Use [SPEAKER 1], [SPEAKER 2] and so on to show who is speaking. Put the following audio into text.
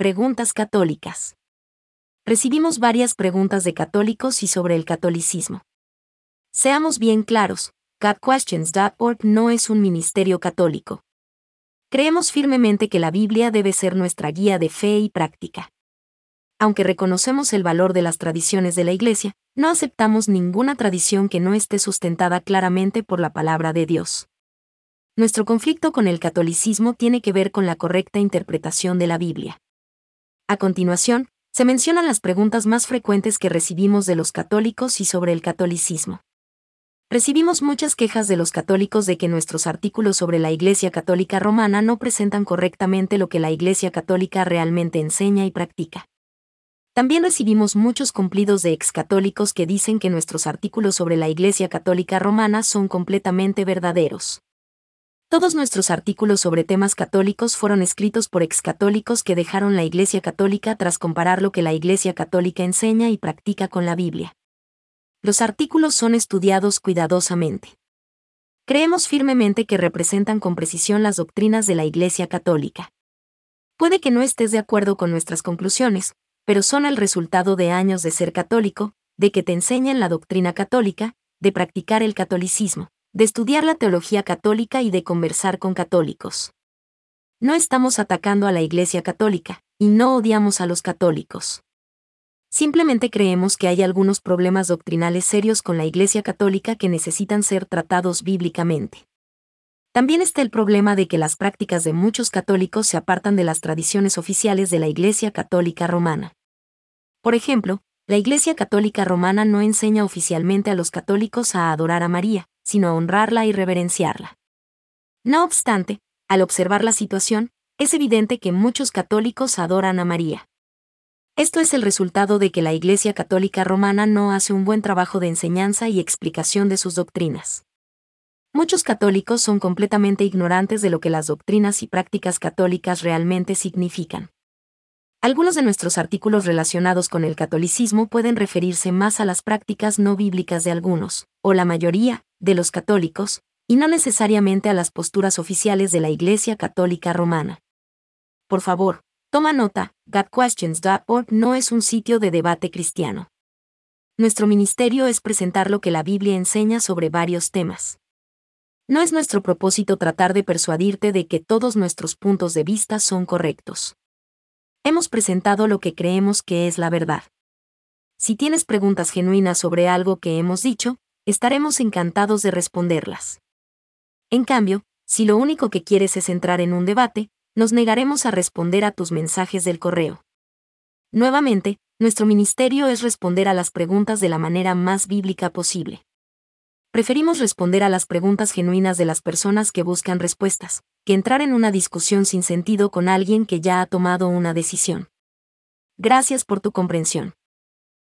[SPEAKER 1] Preguntas católicas. Recibimos varias preguntas de católicos y sobre el catolicismo. Seamos bien claros, GodQuestions.org no es un ministerio católico. Creemos firmemente que la Biblia debe ser nuestra guía de fe y práctica. Aunque reconocemos el valor de las tradiciones de la Iglesia, no aceptamos ninguna tradición que no esté sustentada claramente por la palabra de Dios. Nuestro conflicto con el catolicismo tiene que ver con la correcta interpretación de la Biblia. A continuación, se mencionan las preguntas más frecuentes que recibimos de los católicos y sobre el catolicismo. Recibimos muchas quejas de los católicos de que nuestros artículos sobre la Iglesia Católica Romana no presentan correctamente lo que la Iglesia Católica realmente enseña y practica. También recibimos muchos cumplidos de excatólicos que dicen que nuestros artículos sobre la Iglesia Católica Romana son completamente verdaderos. Todos nuestros artículos sobre temas católicos fueron escritos por excatólicos que dejaron la Iglesia Católica tras comparar lo que la Iglesia Católica enseña y practica con la Biblia. Los artículos son estudiados cuidadosamente. Creemos firmemente que representan con precisión las doctrinas de la Iglesia Católica. Puede que no estés de acuerdo con nuestras conclusiones, pero son el resultado de años de ser católico, de que te enseñan la doctrina católica, de practicar el catolicismo, de estudiar la teología católica y de conversar con católicos. No estamos atacando a la Iglesia Católica, y no odiamos a los católicos. Simplemente creemos que hay algunos problemas doctrinales serios con la Iglesia Católica que necesitan ser tratados bíblicamente. También está el problema de que las prácticas de muchos católicos se apartan de las tradiciones oficiales de la Iglesia Católica Romana. Por ejemplo, la Iglesia Católica Romana no enseña oficialmente a los católicos a adorar a María, sino a honrarla y reverenciarla. No obstante, al observar la situación, es evidente que muchos católicos adoran a María. Esto es el resultado de que la Iglesia Católica Romana no hace un buen trabajo de enseñanza y explicación de sus doctrinas. Muchos católicos son completamente ignorantes de lo que las doctrinas y prácticas católicas realmente significan. Algunos de nuestros artículos relacionados con el catolicismo pueden referirse más a las prácticas no bíblicas de algunos, o la mayoría, de los católicos, y no necesariamente a las posturas oficiales de la Iglesia Católica Romana. Por favor, toma nota, GodQuestions.org no es un sitio de debate cristiano. Nuestro ministerio es presentar lo que la Biblia enseña sobre varios temas. No es nuestro propósito tratar de persuadirte de que todos nuestros puntos de vista son correctos. Hemos presentado lo que creemos que es la verdad. Si tienes preguntas genuinas sobre algo que hemos dicho, estaremos encantados de responderlas. En cambio, si lo único que quieres es entrar en un debate, nos negaremos a responder a tus mensajes del correo. Nuevamente, nuestro ministerio es responder a las preguntas de la manera más bíblica posible. Preferimos responder a las preguntas genuinas de las personas que buscan respuestas, que entrar en una discusión sin sentido con alguien que ya ha tomado una decisión. Gracias por tu comprensión.